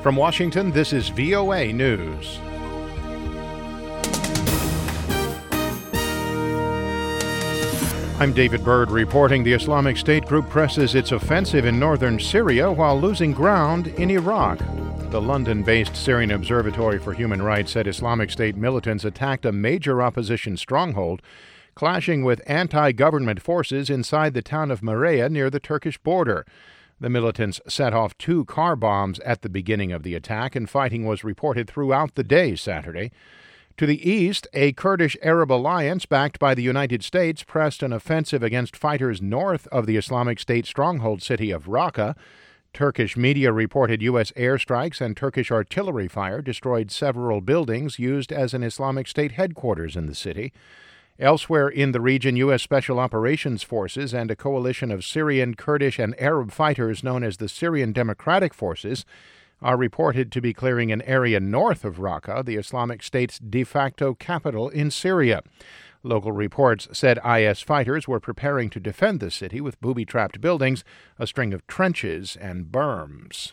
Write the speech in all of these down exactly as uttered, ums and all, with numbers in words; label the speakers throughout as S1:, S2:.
S1: From Washington, this is V O A News. I'm David Byrd reporting the Islamic State group presses its offensive in northern Syria while losing ground in Iraq. The London-based Syrian Observatory for Human Rights said Islamic State militants attacked a major opposition stronghold, clashing with anti-government forces inside the town of Maraya near the Turkish border. The militants set off two car bombs at the beginning of the attack, and fighting was reported throughout the day Saturday. To the east, a Kurdish Arab alliance backed by the United States pressed an offensive against fighters north of the Islamic State stronghold city of Raqqa. Turkish media reported U S airstrikes and Turkish artillery fire destroyed several buildings used as an Islamic State headquarters in the city. Elsewhere in the region, U S Special Operations Forces and a coalition of Syrian, Kurdish, and Arab fighters known as the Syrian Democratic Forces are reported to be clearing an area north of Raqqa, the Islamic State's de facto capital in Syria. Local reports said I S fighters were preparing to defend the city with booby-trapped buildings, a string of trenches, and berms.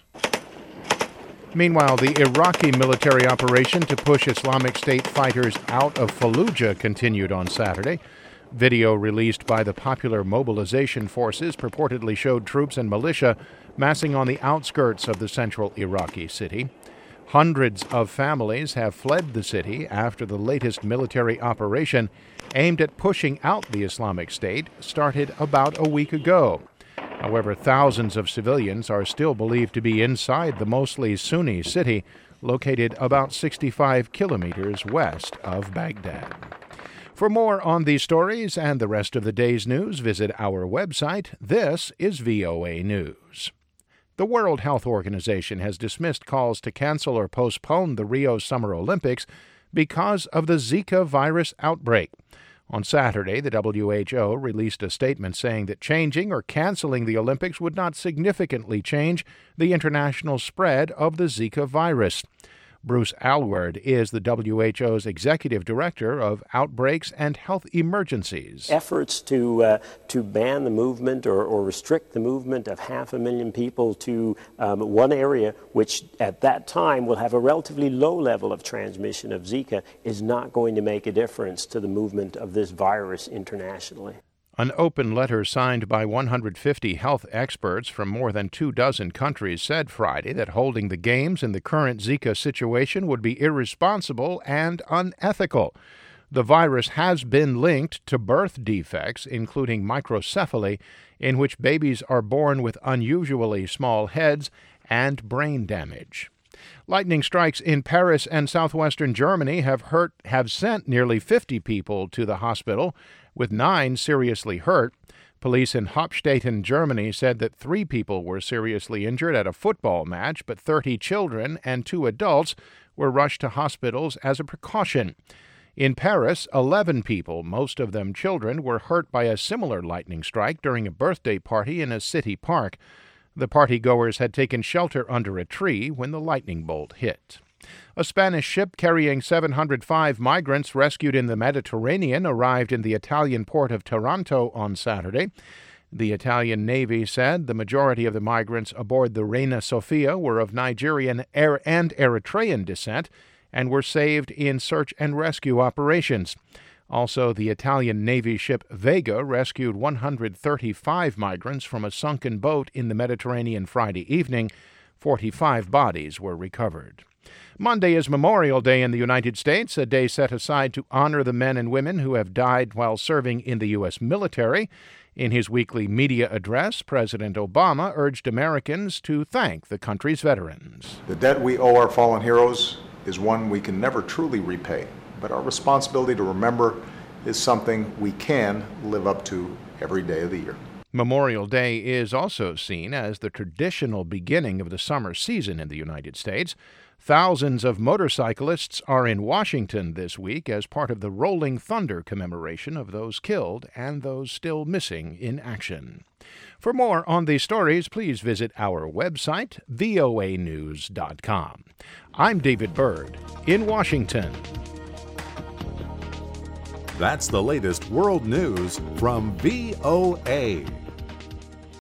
S1: Meanwhile, the Iraqi military operation to push Islamic State fighters out of Fallujah continued on Saturday. Video released by the Popular Mobilization Forces purportedly showed troops and militia massing on the outskirts of the central Iraqi city. Hundreds of families have fled the city after the latest military operation aimed at pushing out the Islamic State started about a week ago. However, thousands of civilians are still believed to be inside the mostly Sunni city, located about sixty-five kilometers west of Baghdad. For more on these stories and the rest of the day's news, visit our website. This is V O A News. The World Health Organization has dismissed calls to cancel or postpone the Rio Summer Olympics because of the Zika virus outbreak. On Saturday, the W H O released a statement saying that changing or canceling the Olympics would not significantly change the international spread of the Zika virus. Bruce Aylward is the W H O's executive director of outbreaks and health emergencies.
S2: Efforts to uh, to ban the movement or, or restrict the movement of half a million people to um, one area, which at that time will have a relatively low level of transmission of Zika, is not going to make a difference to the movement of this virus internationally.
S1: An open letter signed by one hundred fifty health experts from more than two dozen countries said Friday that holding the games in the current Zika situation would be irresponsible and unethical. The virus has been linked to birth defects, including microcephaly, in which babies are born with unusually small heads, and brain damage. Lightning strikes in Paris and southwestern Germany have hurt have sent nearly fifty people to the hospital, with nine seriously hurt. Police in Hauptstädten, Germany, said that three people were seriously injured at a football match, but thirty children and two adults were rushed to hospitals as a precaution. In Paris, eleven people, most of them children, were hurt by a similar lightning strike during a birthday party in a city park. The partygoers had taken shelter under a tree when the lightning bolt hit. A Spanish ship carrying seven hundred five migrants rescued in the Mediterranean arrived in the Italian port of Taranto on Saturday. The Italian Navy said the majority of the migrants aboard the Reina Sofia were of Nigerian and Eritrean descent and were saved in search and rescue operations. Also, the Italian Navy ship Vega rescued one hundred thirty-five migrants from a sunken boat in the Mediterranean Friday evening. forty-five bodies were recovered. Monday is Memorial Day in the United States, a day set aside to honor the men and women who have died while serving in the U S military. In his weekly media address, President Obama urged Americans to thank the country's veterans.
S3: The debt we owe our fallen heroes is one we can never truly repay, but our responsibility to remember is something we can live up to every day of the year.
S1: Memorial Day is also seen as the traditional beginning of the summer season in the United States. Thousands of motorcyclists are in Washington this week as part of the Rolling Thunder commemoration of those killed and those still missing in action. For more on these stories, please visit our website, V O A news dot com. I'm David Byrd in Washington.
S4: That's the latest world news from V O A.